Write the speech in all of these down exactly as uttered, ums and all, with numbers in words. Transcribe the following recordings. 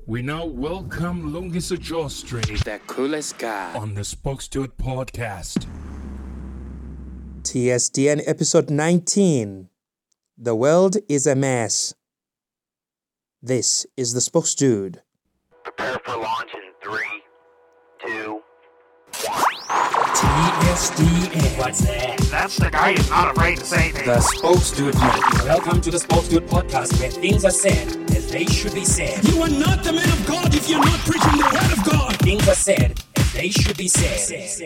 We now welcome Lungiso Jostri, the coolest guy, on the Spokesdude podcast. T S D N episode nineteen. The world is a mess. This is the Spokesdude. Prepare for launch in three, two, T S D N. What's that? That's the guy who's not afraid to say things. The Spokesdude. Welcome to the Spokesdude podcast, where things are said as they should be said. You are not the man of God if you're not preaching the word of God. Things are said as they should be said.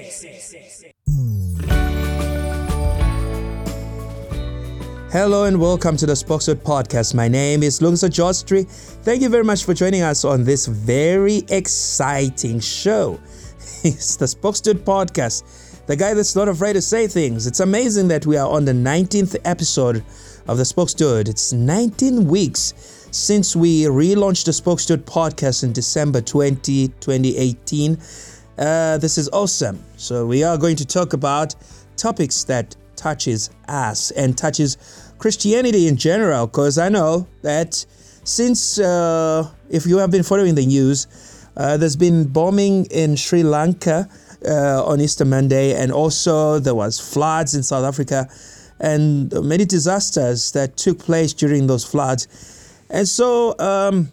Hello and welcome to the Spokesdude podcast. My name is Lungiso Jostri. Thank you very much for joining us on this very exciting show. It's the Spokesdude podcast, the guy that's not afraid to say things. It's amazing that we are on the nineteenth episode of the Spokesdude. It's nineteen weeks since we relaunched the Spokesdude podcast in December twentieth, twenty eighteen. Uh, this is awesome. So we are going to talk about topics that touches us and touches Christianity in general, because I know that since, uh, if you have been following the news, uh, there's been bombing in Sri Lanka uh, on Easter Monday, and also there was floods in South Africa and many disasters that took place during those floods. And so um,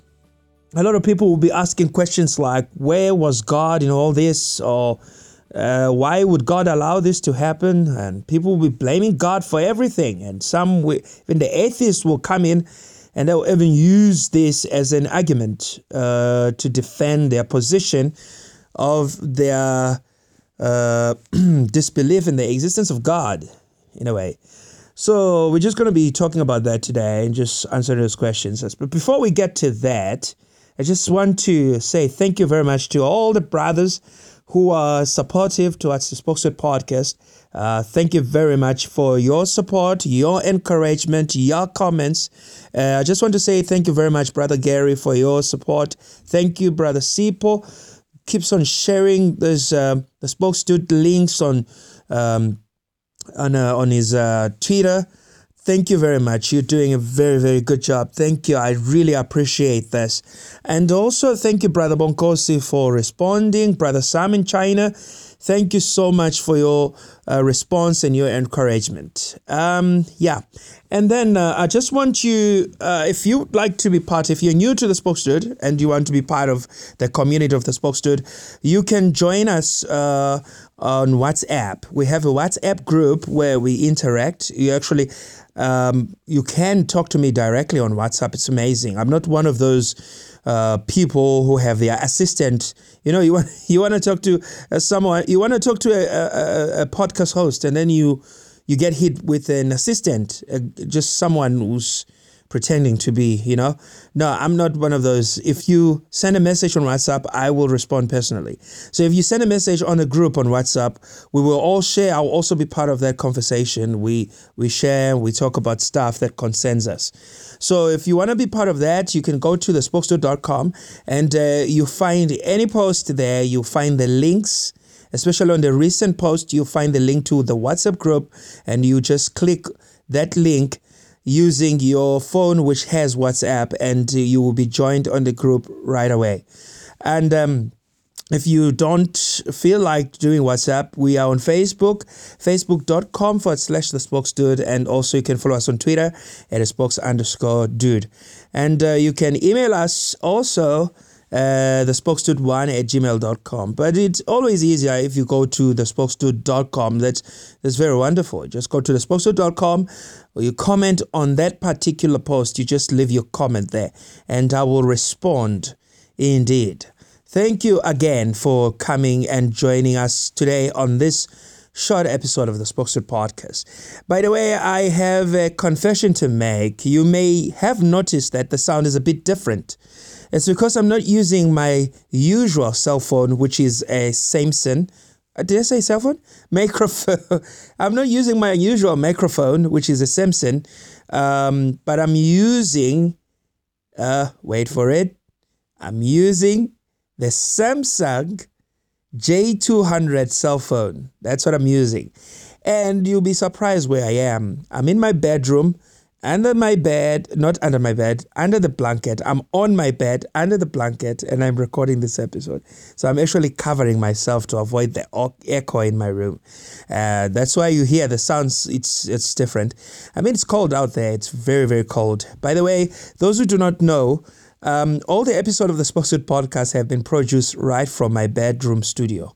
a lot of people will be asking questions like, where was God in all this? Or Uh, why would God allow this to happen? And people will be blaming God for everything. And some, will, even the atheists, will come in and they'll even use this as an argument uh, to defend their position of their uh, disbelief in the existence of God, in a way. So we're just going to be talking about that today and just answer those questions. But before we get to that, I just want to say thank you very much to all the brothers who are supportive towards the Spokesdude podcast. Uh, thank you very much for your support, your encouragement, your comments. Uh, I just want to say thank you very much, Brother Gary, for your support. Thank you, Brother Sipo. Keeps on sharing those uh, the Spokesdude links on um, on uh, on his uh, Twitter. Thank you very much. You're doing a very, very good job. Thank you. I really appreciate this. And also, thank you, Brother Bonkosi, for responding. Brother Sam in China, thank you so much for your uh, response and your encouragement. Um, yeah. And then uh, I just want you, uh, if you'd like to be part, if you're new to the Spokesdude and you want to be part of the community of the Spokesdude, you can join us uh, on WhatsApp. We have a WhatsApp group where we interact. You actually... Um, you can talk to me directly on WhatsApp. It's amazing. I'm not one of those uh, people who have their assistant. You know, you want you want to talk to uh, someone. You want to talk to a, a, a podcast host, and then you you get hit with an assistant, uh, just someone who's pretending to be. You know, no, I'm not one of those. If you send a message on WhatsApp, I will respond personally. So if you send a message on a group on WhatsApp, we will all share. I'll also be part of that conversation. We we share, we talk about stuff that concerns us. So if you want to be part of that, you can go to the spokesdude dot com and uh, you find any post there. You find the links, especially on the recent post, you find the link to the WhatsApp group, and you just click that link using your phone, which has WhatsApp, and you will be joined on the group right away. And um, if you don't feel like doing WhatsApp, we are on Facebook, facebook.com forward slash the Spokesdude, and also you can follow us on Twitter at spokes underscore dude. And uh, you can email us also, Uh, the spokesdude one at gmail dot com. But it's always easier if you go to the spokesdude dot com. That's, that's very wonderful. Just go to the spokesdude dot com, or you comment on that particular post. You just leave your comment there, and I will respond indeed. Thank you again for coming and joining us today on this short episode of the Spokesdude podcast. By the way, I have a confession to make. You may have noticed that the sound is a bit different. It's because I'm not using my usual cell phone, which is a Samsung. Uh, did I say cell phone? Microphone. I'm not using my usual microphone, which is a Samsung, um, but I'm using, uh, wait for it, I'm using the Samsung J two hundred cell phone. That's what I'm using. And you'll be surprised where I am. I'm in my bedroom. under my bed, not under my bed, under the blanket. I'm on my bed, under the blanket, and I'm recording this episode. So I'm actually covering myself to avoid the echo in my room. Uh, that's why you hear the sounds. It's it's different. I mean, it's cold out there. It's very, very cold. By the way, those who do not know, um, all the episodes of the Spokeswood podcast have been produced right from my bedroom studio.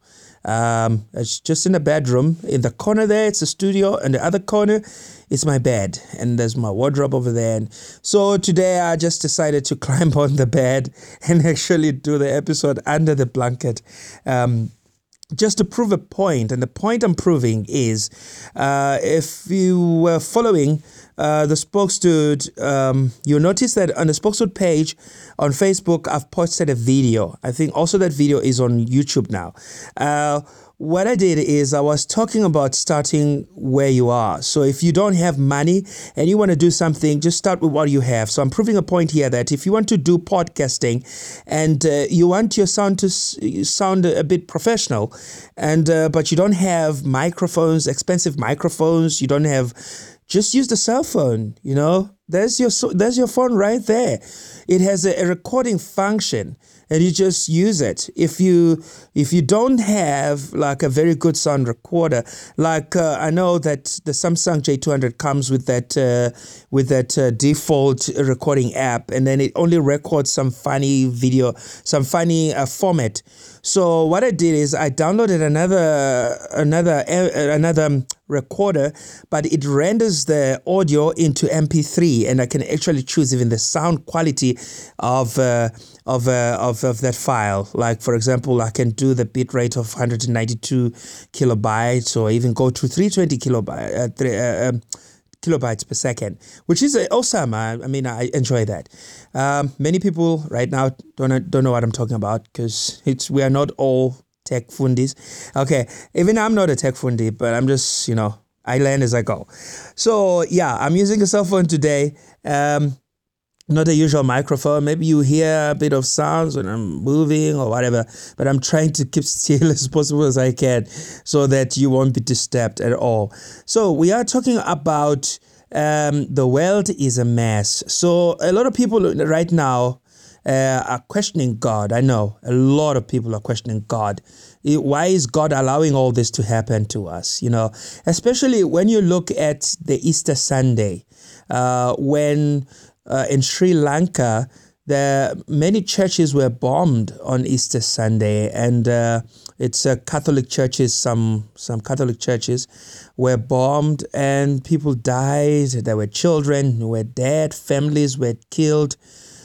Um, it's just in a bedroom. In the corner there, it's a studio, and the other corner, it's my bed, and there's my wardrobe over there. And so today, I just decided to climb on the bed and actually do the episode under the blanket, um, just to prove a point. And the point I'm proving is, uh, if you were following uh, the Spokeswood, um, you'll notice that on the Spokeswood page on Facebook, I've posted a video. I think also that video is on YouTube now. Uh, what I did is I was talking about starting where you are. So if you don't have money and you want to do something, just start with what you have. So I'm proving a point here that if you want to do podcasting and uh, you want your sound to s- sound a bit professional, and uh, but you don't have microphones, expensive microphones, you don't have, just use the cell phone, you know. There's your there's your phone right there. It has a, a recording function, and you just use it. If you if you don't have like a very good sound recorder, like uh, I know that the Samsung J two hundred comes with that uh, with that uh, default recording app, and then it only records some funny video, some funny uh, format. So what I did is I downloaded another another uh, another recorder, but it renders the audio into M P three, and I can actually choose even the sound quality of uh, of, uh, of of that file. Like for example, I can do the bit rate of one hundred ninety-two kilobytes, or even go to three hundred twenty kilobytes. Uh, three, uh, um, kilobytes per second, which is awesome. I, I mean, I enjoy that. Um, many people right now don't don't know what I'm talking about, because it's we are not all tech fundis. Okay, even I'm not a tech fundi, but I'm just, you know, I learn as I go. So yeah, I'm using a cell phone today. Um, not a usual microphone. Maybe you hear a bit of sounds when I'm moving or whatever, but I'm trying to keep still as possible as I can so that you won't be disturbed at all. So we are talking about um, the world is a mess. So a lot of people right now uh, are questioning God. I know a lot of people are questioning God. Why is God allowing all this to happen to us? You know, especially when you look at the Easter Sunday, uh, when Uh, in Sri Lanka, the many churches were bombed on Easter Sunday, and uh, it's uh, Catholic churches. Some some Catholic churches were bombed, and people died. There were children who were dead. Families were killed.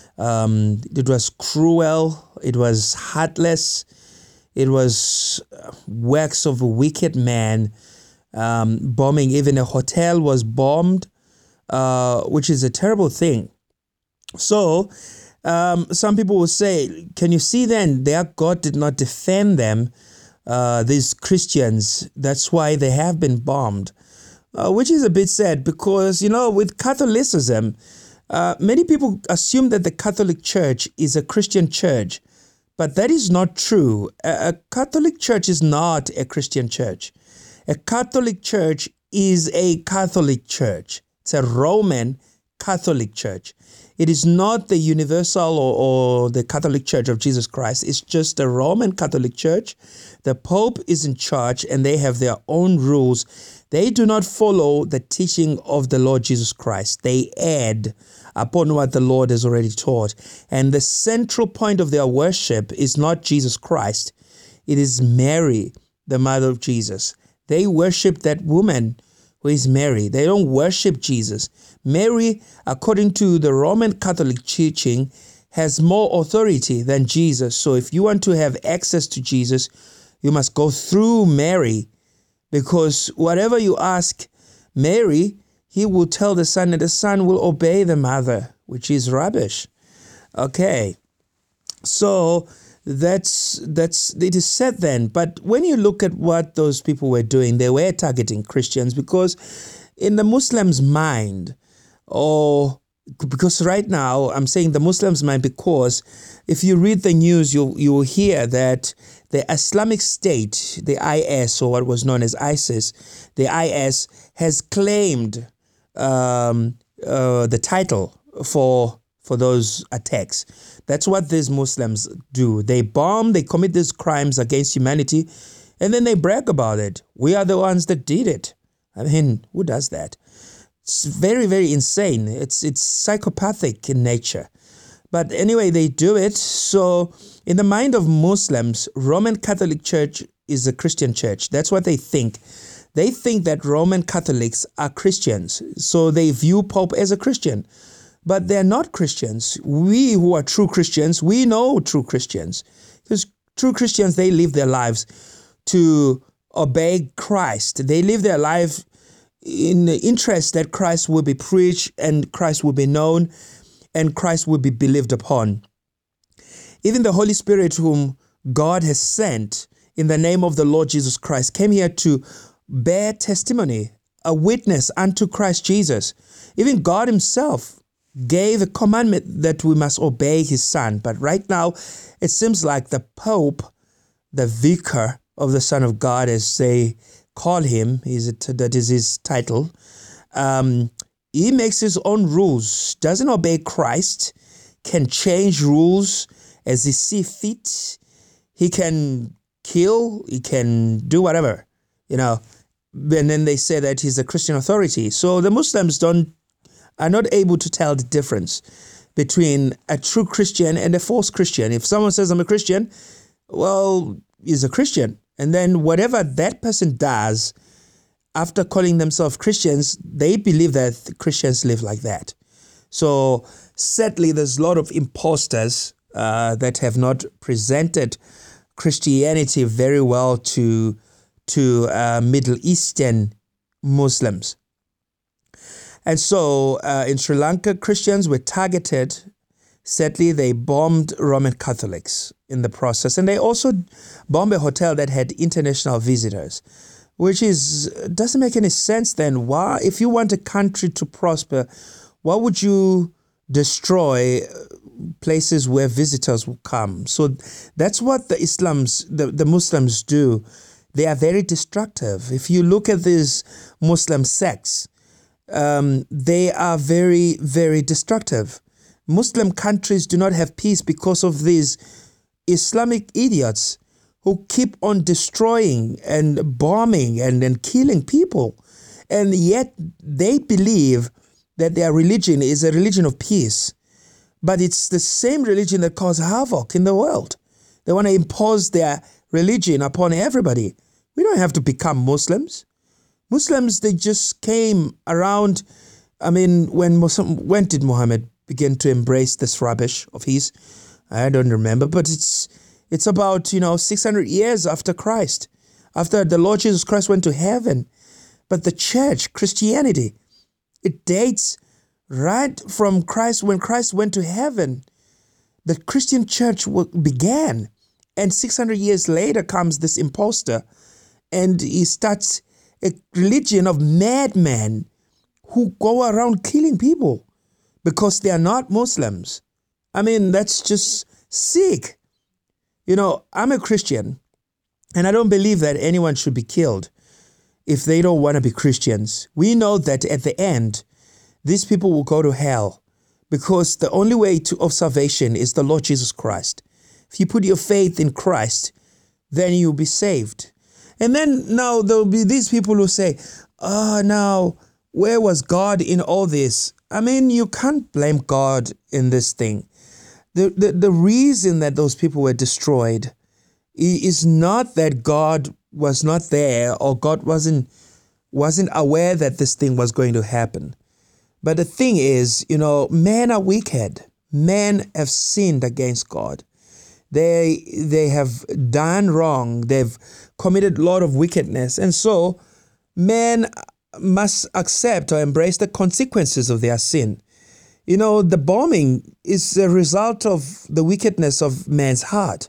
Um, it was cruel. It was heartless. It was works of a wicked man. Um, bombing, even a hotel was bombed. Uh, which is a terrible thing. So, um, some people will say, can you see then their God did not defend them, uh, these Christians, that's why they have been bombed, uh, which is a bit sad because, you know, with Catholicism, uh, many people assume that the Catholic Church is a Christian church, but that is not true. A, a Catholic Church is not a Christian church. A Catholic Church is a Catholic church. It's a Roman Catholic Church. It is not the Universal or, or the Catholic Church of Jesus Christ. It's just a Roman Catholic Church. The Pope is in charge, and they have their own rules. They do not follow the teaching of the Lord Jesus Christ. They add upon what the Lord has already taught. And the central point of their worship is not Jesus Christ. It is Mary, the mother of Jesus. They worship that woman who is Mary. They don't worship Jesus. Mary, according to the Roman Catholic teaching, has more authority than Jesus. So if you want to have access to Jesus, you must go through Mary, because whatever you ask Mary, he will tell the Son, and the Son will obey the mother, which is rubbish. Okay, so that's that's it is said then. But when you look at what those people were doing, they were targeting Christians, because in the Muslims' mind, or because right now I'm saying the Muslims' mind, because if you read the news, you you will hear that the Islamic State, the I S, or what was known as ISIS, the I S has claimed um, uh, the title for for those attacks. That's what these Muslims do. They bomb, they commit these crimes against humanity, and then they brag about it. We are the ones that did it. I mean, who does that? It's very, very insane. It's it's psychopathic in nature. But anyway, they do it. So in the mind of Muslims, Roman Catholic Church is a Christian church. That's what they think. They think that Roman Catholics are Christians. So they view Pope as a Christian. But they're not Christians. We who are true Christians, we know true Christians. Because true Christians, they live their lives to obey Christ. They live their life in the interest that Christ will be preached and Christ will be known and Christ will be believed upon. Even the Holy Spirit whom God has sent in the name of the Lord Jesus Christ came here to bear testimony, a witness unto Christ Jesus. Even God himself gave a commandment that we must obey his son. But right now, it seems like the Pope, the vicar of the Son of God, as they call him, is it, that is his title, um, he makes his own rules, doesn't obey Christ, can change rules as he sees fit. He can kill, he can do whatever, you know. And then they say that he's a Christian authority. So the Muslims don't are not able to tell the difference between a true Christian and a false Christian. If someone says, I'm a Christian, well, he's a Christian. And then whatever that person does, after calling themselves Christians, they believe that Christians live like that. So sadly, there's a lot of imposters uh, that have not presented Christianity very well to, to uh, Middle Eastern Muslims. And so uh, in Sri Lanka, Christians were targeted. Sadly, they bombed Roman Catholics in the process. And they also bombed a hotel that had international visitors, which is doesn't make any sense then. Why, if you want a country to prosper, why would you destroy places where visitors will come? So that's what the Islams, the, the Muslims do. They are very destructive. If you look at these Muslim sects, um, they are very, very destructive. Muslim countries do not have peace because of these Islamic idiots who keep on destroying and bombing and, and killing people. And yet they believe that their religion is a religion of peace. But it's the same religion that caused havoc in the world. They want to impose their religion upon everybody. We don't have to become Muslims. Muslims, they just came around. I mean, when Muslim, when did Muhammad begin to embrace this rubbish of his? I don't remember, but it's it's about, you know, six hundred years after Christ, after the Lord Jesus Christ went to heaven. But the church, Christianity, it dates right from Christ, when Christ went to heaven. The Christian church began. And six hundred years later comes this impostor, and he starts a religion of madmen who go around killing people because they are not Muslims. I mean, that's just sick. You know, I'm a Christian, and I don't believe that anyone should be killed if they don't want to be Christians. We know that at the end, these people will go to hell because the only way to, of salvation is the Lord Jesus Christ. If you put your faith in Christ, then you'll be saved. And then now there'll be these people who say, oh, now, where was God in all this? I mean, you can't blame God in this thing. The, the, the reason that those people were destroyed is not that God was not there or God wasn't, wasn't aware that this thing was going to happen. But the thing is, you know, men are wicked. Men have sinned against God. They they have done wrong. They've committed a lot of wickedness. And so men must accept or embrace the consequences of their sin. You know, the bombing is a result of the wickedness of man's heart.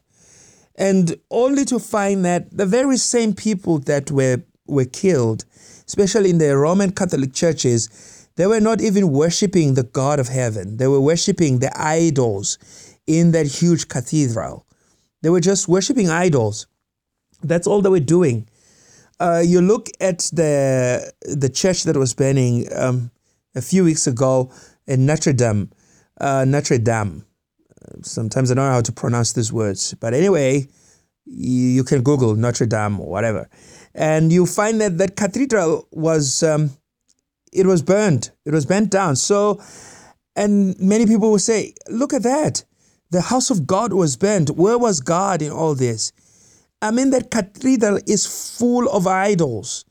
And only to find that the very same people that were, were killed, especially in the Roman Catholic churches, they were not even worshiping the God of heaven. They were worshiping the idols in that huge cathedral. They were just worshiping idols. That's all they were doing. Uh, you look at the the church that was burning, um, a few weeks ago in Notre Dame. Uh, Notre Dame. Sometimes I don't know how to pronounce these words. But anyway, you, you can Google Notre Dame or whatever. And you find that that cathedral was, um, it was burned. It was burnt down. So, and many people will say, look at that. The house of God was burnt. Where was God in all this? I mean, that cathedral is full of idols,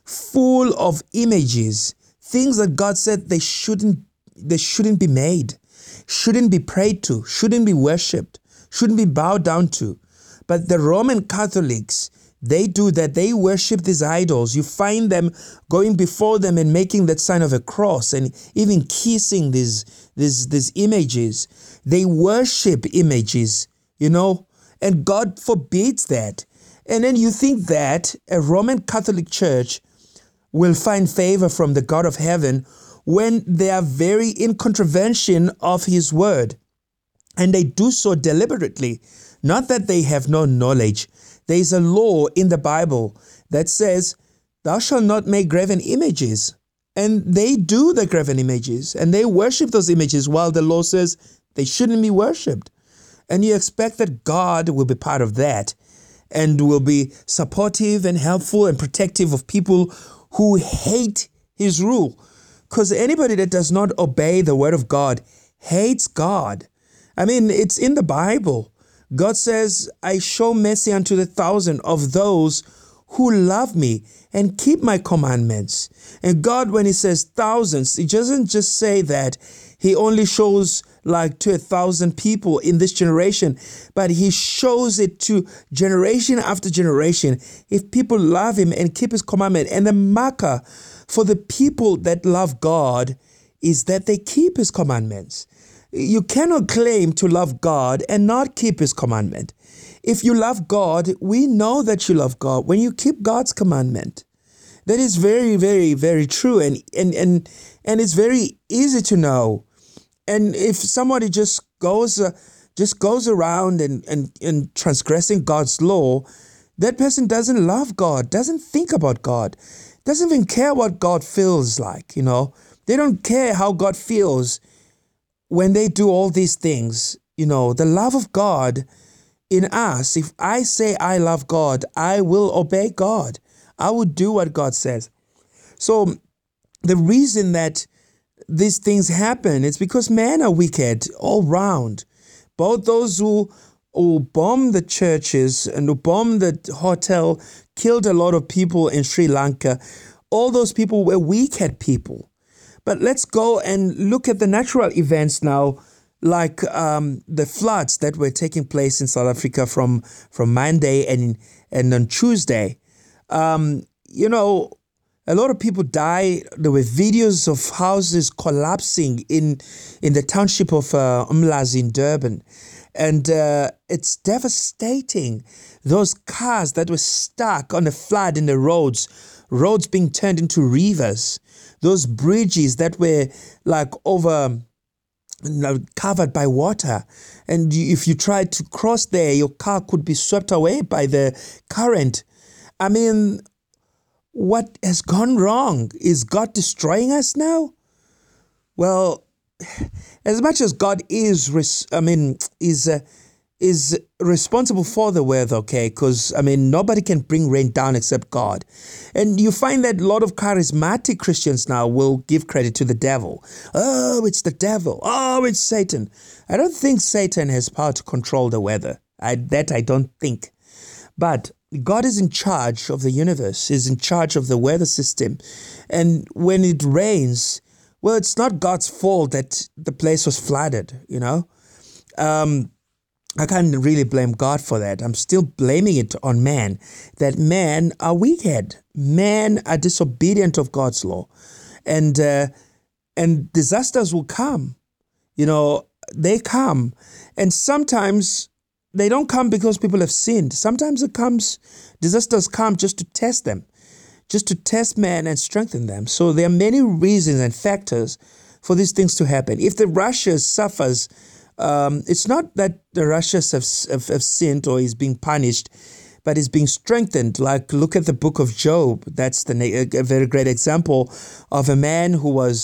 full of images, things that God said they shouldn't, they shouldn't be made, shouldn't be prayed to, shouldn't be worshipped, shouldn't be bowed down to. But the Roman Catholics, they do that. They worship these idols. You find them going before them and making that sign of a cross and even kissing these, these, these images. They worship images, you know, and God forbids that. And then you think that a Roman Catholic Church will find favor from the God of heaven when they are very in contravention of his word. And they do so deliberately. Not that they have no knowledge. There is a law in the Bible that says, thou shalt not make graven images. And they do the graven images and they worship those images while the law says they shouldn't be worshipped. And you expect that God will be part of that and will be supportive and helpful and protective of people who hate his rule. Because anybody that does not obey the word of God hates God. I mean, it's in the Bible. God says, I show mercy unto the thousand of those who love me and keep my commandments. And God, when he says thousands, he doesn't just say that he only shows like to a thousand people in this generation, but he shows it to generation after generation. If people love him and keep his commandment, and the marker for the people that love God is that they keep his commandments. You cannot claim to love God and not keep his commandment. If you love God, we know that you love God when you keep God's commandment. That is very, very, very true. And, and, and, and it's very easy to know. And if somebody just goes, uh, just goes around and, and, and transgressing God's law, that person doesn't love God, doesn't think about God, doesn't even care what God feels like, you know. They don't care how God feels when they do all these things. You know, the love of God in us, if I say I love God, I will obey God. I will do what God says. So the reason that these things happen is because men are wicked all round. Both those who, who bombed the churches and who bombed the hotel, killed a lot of people in Sri Lanka, all those people were wicked people. But let's go and look at the natural events now, like um, the floods that were taking place in South Africa from, from Monday and, and on Tuesday. Um, you know, a lot of people died. There were videos of houses collapsing in in the township of uh, Umlazi in Durban. And uh, it's devastating. Those cars that were stuck on the flood in the roads, roads being turned into rivers. Those bridges that were like over, you know, covered by water. And if you tried to cross there, your car could be swept away by the current. I mean, what has gone wrong? Is God destroying us now? Well, as much as God is, res- I mean, is uh, is responsible for the weather, okay? Because, I mean, nobody can bring rain down except God. And you find that a lot of charismatic Christians now will give credit to the devil. Oh, it's the devil. Oh, it's Satan. I don't think Satan has power to control the weather. I, that I don't think. But God is in charge of the universe, is in charge of the weather system. And when it rains, well, it's not God's fault that the place was flooded, you know. Um, I can't really blame God for that. I'm still blaming it on man, that men are wicked. Men are disobedient of God's law. And, uh, and disasters will come, you know, they come. And sometimes they don't come because people have sinned. Sometimes it comes, disasters come just to test them, just to test man and strengthen them. So there are many reasons and factors for these things to happen. If the Russia suffers, um, it's not that the Russians have, have, have sinned or is being punished, but is being strengthened. Like, look at the book of Job. That's the a very great example of a man who was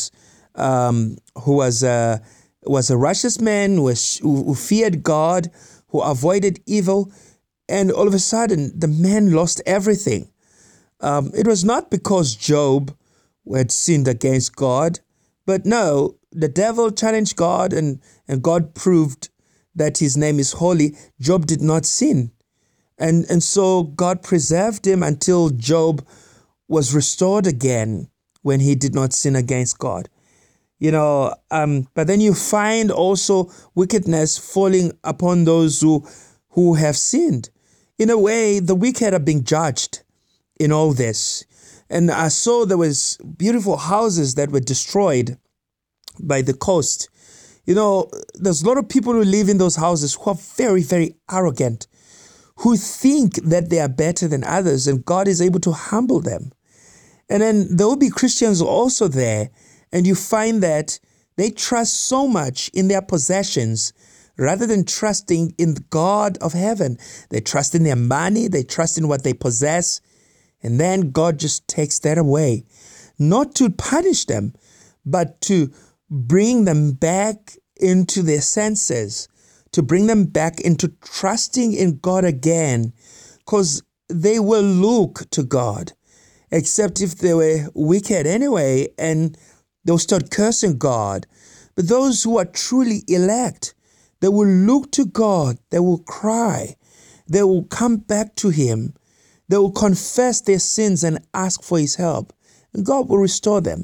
um, who was a, was a righteous man, who, was, who, who feared God, who avoided evil, and all of a sudden the man lost everything. Um, it was not because Job had sinned against God, but no, the devil challenged God, and, and God proved that his name is holy. Job did not sin. And, and so God preserved him until Job was restored again when he did not sin against God. You know, um, but then you find also wickedness falling upon those who, who have sinned. In a way, the wicked are being judged in all this. And I saw there was beautiful houses that were destroyed by the coast. You know, there's a lot of people who live in those houses who are very, very arrogant, who think that they are better than others, and God is able to humble them. And then there will be Christians also there, and you find that they trust so much in their possessions rather than trusting in the God of heaven. They trust in their money, they trust in what they possess, and then God just takes that away. Not to punish them, but to bring them back into their senses, to bring them back into trusting in God again, because they will look to God, except if they were wicked anyway, and they'll start cursing God. But those who are truly elect, they will look to God, they will cry, they will come back to Him, they will confess their sins and ask for His help, and God will restore them.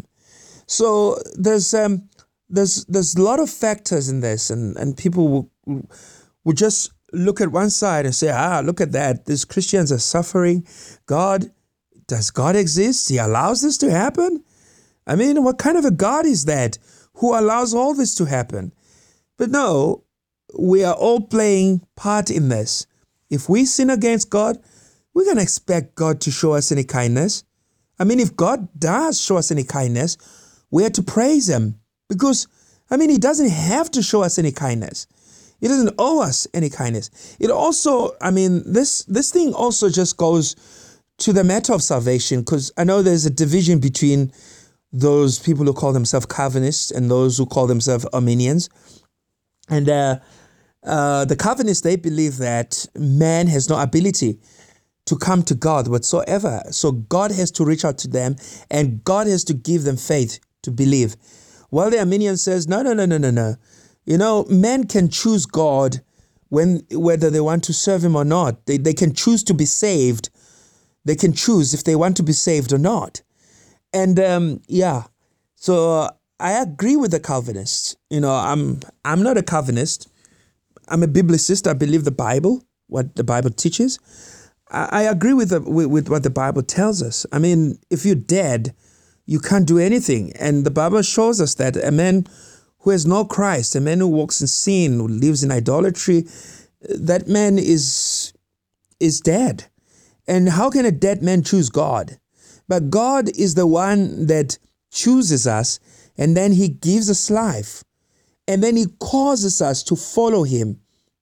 So there's um, there's there's a lot of factors in this, and, and people will, will just look at one side and say, ah, look at that, these Christians are suffering. God, does God exist? He allows this to happen? I mean, what kind of a God is that who allows all this to happen? But no, we are all playing part in this. If we sin against God, we're going to expect God to show us any kindness. I mean, if God does show us any kindness, we have to praise Him, because, I mean, He doesn't have to show us any kindness. He doesn't owe us any kindness. It also, I mean, this, this thing also just goes to the matter of salvation, because I know there's a division between those people who call themselves Calvinists and those who call themselves Arminians. And uh, uh, the Calvinists, they believe that man has no ability to come to God whatsoever. So God has to reach out to them, and God has to give them faith to believe. While the Arminian says, no, no, no, no, no, no. You know, men can choose God when whether they want to serve Him or not. They, they can choose to be saved. They can choose if they want to be saved or not. And um, yeah, so uh, I agree with the Calvinists. You know, I'm I'm not a Calvinist. I'm a biblicist. I believe the Bible, what the Bible teaches. I, I agree with, the, with with what the Bible tells us. I mean, if you're dead, you can't do anything. And the Bible shows us that a man who has no Christ, a man who walks in sin, who lives in idolatry, that man is is dead. And how can a dead man choose God? But God is the one that chooses us, and then He gives us life, and then He causes us to follow Him.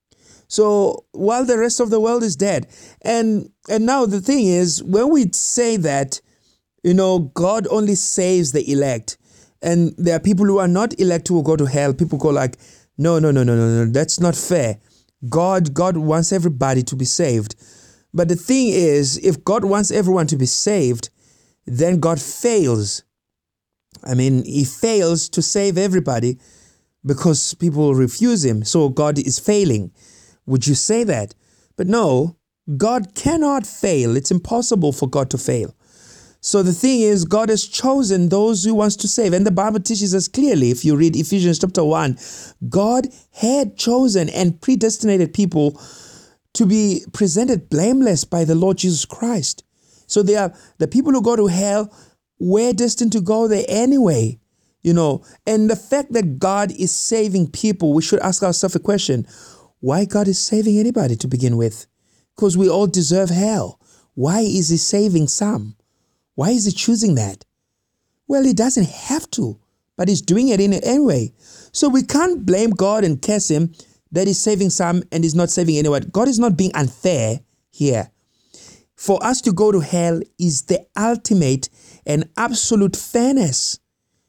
So while the rest of the world is dead, and and now the thing is, when we say that, you know, God only saves the elect, and there are people who are not elect who will go to hell, people go like, no, no, no, no, no, no, that's not fair. God, God wants everybody to be saved. But the thing is, if God wants everyone to be saved, then God fails. I mean, He fails to save everybody because people refuse Him. So God is failing. Would you say that? But no, God cannot fail. It's impossible for God to fail. So the thing is, God has chosen those He wants to save. And the Bible teaches us clearly, if you read Ephesians chapter one, God had chosen and predestinated people to be presented blameless by the Lord Jesus Christ. So they are the people who go to hell were destined to go there anyway, you know. And the fact that God is saving people, we should ask ourselves a question: why God is saving anybody to begin with? Because we all deserve hell. Why is He saving some? Why is He choosing that? Well, He doesn't have to, but He's doing it in it anyway. So we can't blame God and curse Him that He's saving some and He's not saving anyone. God is not being unfair here. For us to go to hell is the ultimate and absolute fairness.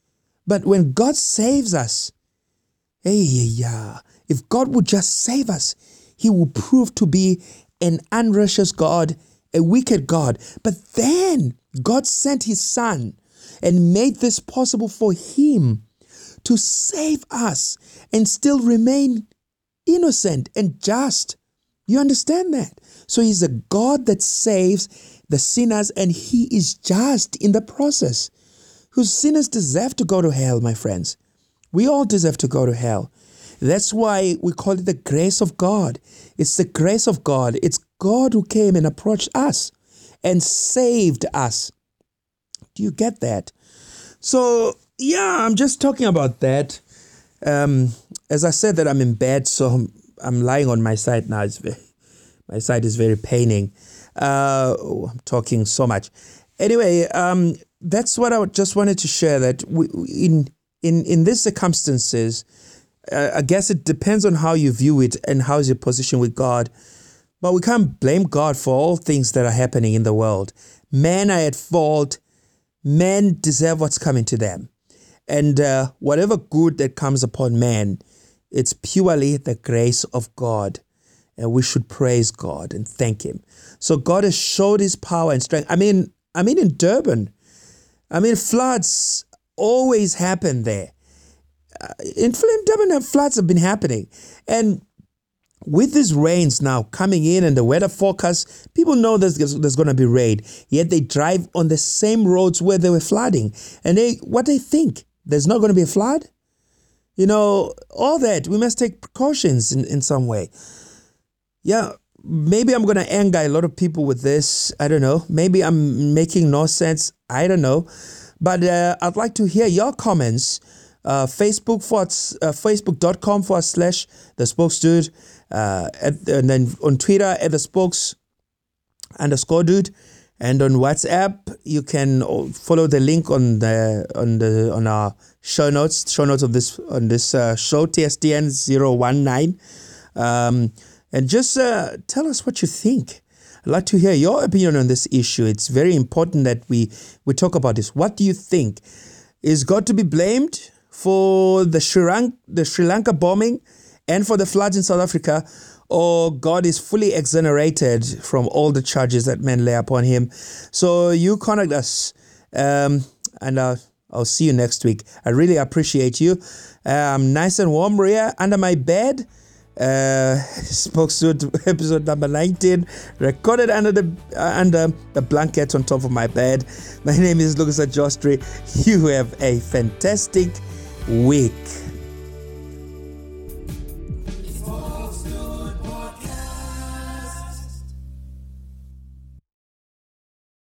But when God saves us, hey, yeah, if God would just save us, he will prove to be an unrighteous God, a wicked God. But then God sent his son and made this possible for him to save us and still remain innocent and just. You understand that? So he's a God that saves the sinners, and he is just in the process. Whose sinners deserve to go to hell, my friends. We all deserve to go to hell. That's why we call it the grace of God. It's the grace of God. It's God who came and approached us and saved us. Do you get that? So, yeah, I'm just talking about that. Um, as I said that I'm in bed, so I'm, I'm lying on my side now. It's very, my side is very paining. Uh, oh, I'm talking so much. Anyway, um, that's what I just wanted to share, that we, in in in these circumstances, uh, I guess it depends on how you view it and how's your position with God. But we can't blame God for all things that are happening in the world. Men are at fault. Men deserve what's coming to them. And uh, whatever good that comes upon man, it's purely the grace of God. And we should praise God and thank him. So God has showed his power and strength. I mean, I mean in Durban, I mean, floods always happen there. Uh, in Durban, floods have been happening. And with these rains now coming in and the weather forecast, people know there's, there's going to be rain. Yet they drive on the same roads where they were flooding. And they, what they think, there's not going to be a flood? You know, all that. We must take precautions in, in some way. Yeah, maybe I'm going to anger a lot of people with this. I don't know. Maybe I'm making no sense. I don't know. But uh, I'd like to hear your comments. Uh, Facebook for, uh, Facebook.com forward slash the spokesdude. Uh, at, and then on Twitter at the spokes underscore dude. And on WhatsApp, you can follow the link on the on the on our show notes, show notes of this on this uh, show, T S D N zero one nine. Um, and just uh, tell us what you think. I'd like to hear your opinion on this issue. It's very important that we, we talk about this. What do you think? Is God to be blamed for the Sri Lanka, the Sri Lanka bombing and for the floods in South Africa? Or God is fully exonerated from all the charges that men lay upon him? So you contact us, um, and uh, I'll see you next week. I really appreciate you. Um, nice and warm here under my bed. Uh, Spokesdude episode number nineteen, recorded under the uh, under the blanket on top of my bed. My name is Lungiswa Jostri. You have a fantastic week.